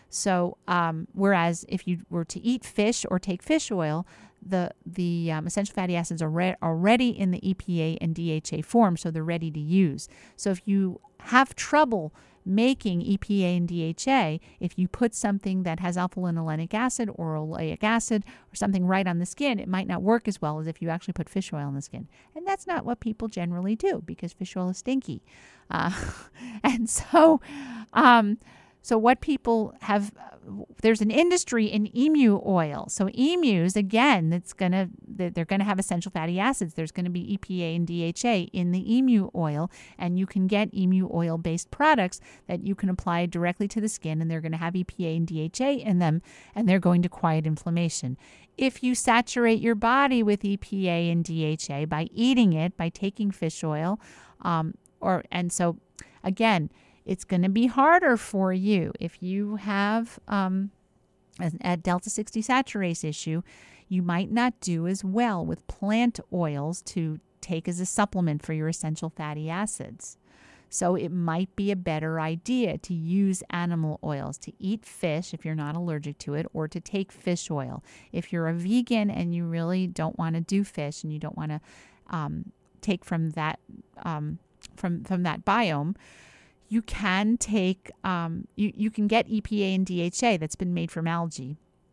So um, whereas if you were to eat fish or take fish oil, the the um, essential fatty acids are re- already in the E P A and D H A form, so they're ready to use. So if you have trouble making E P A and D H A, if you put something that has alpha-linolenic acid or oleic acid or something right on the skin, it might not work as well as if you actually put fish oil on the skin. And that's not what people generally do because fish oil is stinky. Uh, and so... Um, So what people have, there's an industry in emu oil. So emus, again, that's gonna they're going to have essential fatty acids. There's going to be E P A and D H A in the emu oil, and you can get emu oil-based products that you can apply directly to the skin, and they're going to have E P A and D H A in them, and they're going to quiet inflammation. If you saturate your body with E P A and D H A by eating it, by taking fish oil, um, or and so again. It's going to be harder for you if you have um, a, a delta six desaturase issue. You might not do as well with plant oils to take as a supplement for your essential fatty acids. So it might be a better idea to use animal oils, to eat fish if you're not allergic to it, or to take fish oil. If you're a vegan and you really don't want to do fish and you don't want to um, take from that um, from from that biome, you can take, um, you, you can get E P A and D H A that's been made from algae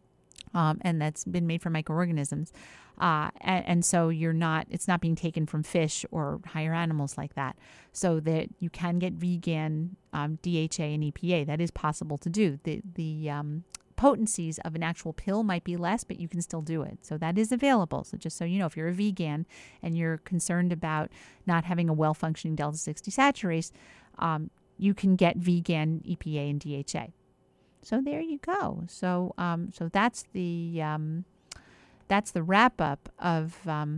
um, and that's been made from microorganisms. Uh, and, and so you're not, it's not being taken from fish or higher animals like that. So that you can get vegan um, D H A and E P A. That is possible to do. The, the um, potencies of an actual pill might be less, but you can still do it. So that is available. So just so you know, if you're a vegan and you're concerned about not having a well-functioning delta six desaturase, um, you can get vegan E P A and D H A. So there you go. So um, so that's the um, that's the wrap up of um,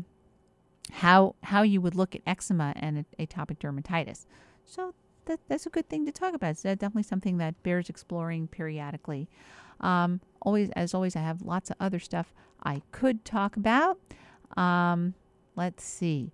how how you would look at eczema and atopic dermatitis. So that that's a good thing to talk about. It's definitely something that bears exploring periodically. Um, always, as always, I have lots of other stuff I could talk about. Um, let's see.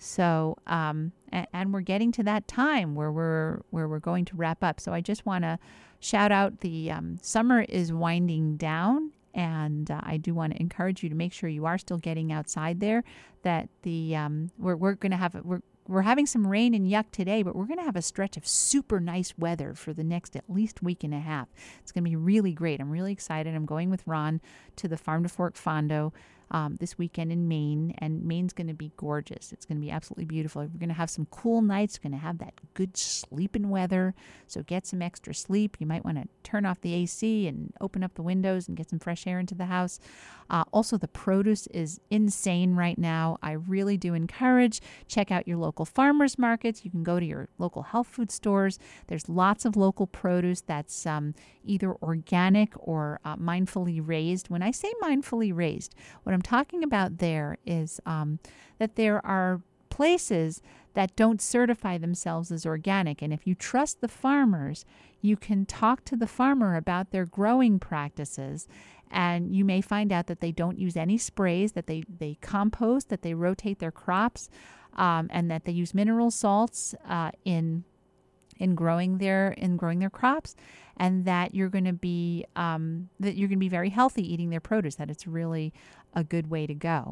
So, um, and, and we're getting to that time where we're where we're going to wrap up. So I just want to shout out the um, summer is winding down, and uh, I do want to encourage you to make sure you are still getting outside there. That the um, we're we're going to have we're we're having some rain and yuck today, but we're going to have a stretch of super nice weather for the next at least week and a half. It's going to be really great. I'm really excited. I'm going with Ron to the Farm to Fork Fondo Um, this weekend in Maine, and Maine's going to be gorgeous. It's going to be absolutely beautiful. We're going to have some cool nights. We're going to have that good sleeping weather, so get some extra sleep. You might want to turn off the A C and open up the windows and get some fresh air into the house. Uh, also, the produce is insane right now. I really do encourage, check out your local farmers markets. You can go to your local health food stores. There's lots of local produce that's um, either organic or uh, mindfully raised. When I say mindfully raised, what I'm talking about there is um, that there are places that don't certify themselves as organic. And if you trust the farmers, you can talk to the farmer about their growing practices, and you may find out that they don't use any sprays, that they, they compost, that they rotate their crops, um, and that they use mineral salts uh, in in growing their in growing their crops, and that you're going to be um, that you're going to be very healthy eating their produce. That it's really a good way to go.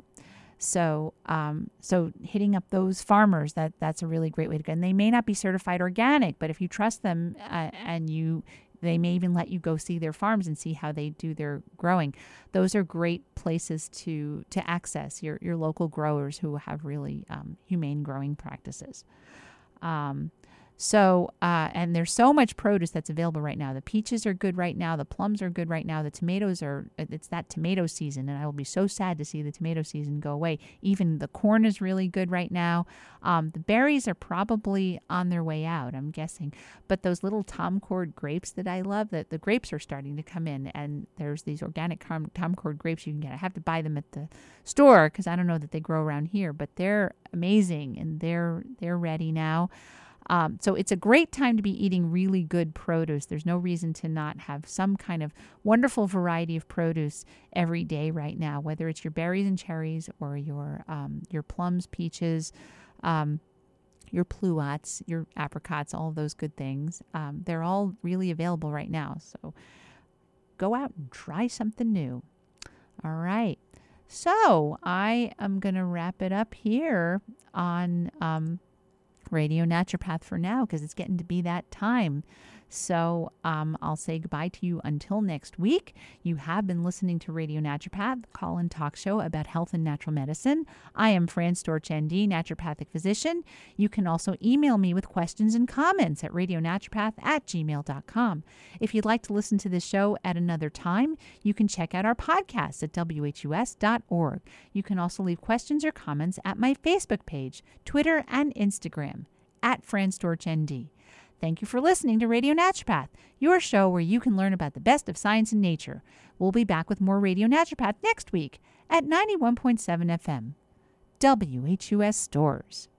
So, um, so hitting up those farmers, that that's a really great way to go. And they may not be certified organic, but if you trust them uh, and you, they may even let you go see their farms and see how they do their growing. Those are great places to to access your your local growers who have really um, humane growing practices. Um, So, uh, and there's so much produce that's available right now. The peaches are good right now. The plums are good right now. The tomatoes are, it's that tomato season, and I will be so sad to see the tomato season go away. Even the corn is really good right now. Um, the berries are probably on their way out, I'm guessing. But those little Tom Cord grapes that I love, that the grapes are starting to come in, and there's these organic Tom Cord grapes you can get. I have to buy them at the store because I don't know that they grow around here, but they're amazing, and they're they're ready now. Um, so it's a great time to be eating really good produce. There's no reason to not have some kind of wonderful variety of produce every day right now, whether it's your berries and cherries or your um, your plums, peaches, um, your pluots, your apricots, all of those good things. Um, they're all really available right now. So go out and try something new. All right. So I am going to wrap it up here on um, Radio Naturopath for now because it's getting to be that time. So um, I'll say goodbye to you until next week. You have been listening to Radio Naturopath, the call-in talk show about health and natural medicine. I am Fran Storch, N D, naturopathic physician. You can also email me with questions and comments at radionaturopath at gmail dot com. If you'd like to listen to this show at another time, you can check out our podcast at W H U S dot org. You can also leave questions or comments at my Facebook page, Twitter, and Instagram, at Fran Storch, N D. Thank you for listening to Radio Naturopath, your show where you can learn about the best of science and nature. We'll be back with more Radio Naturopath next week at ninety-one point seven F M. W H U S Stores.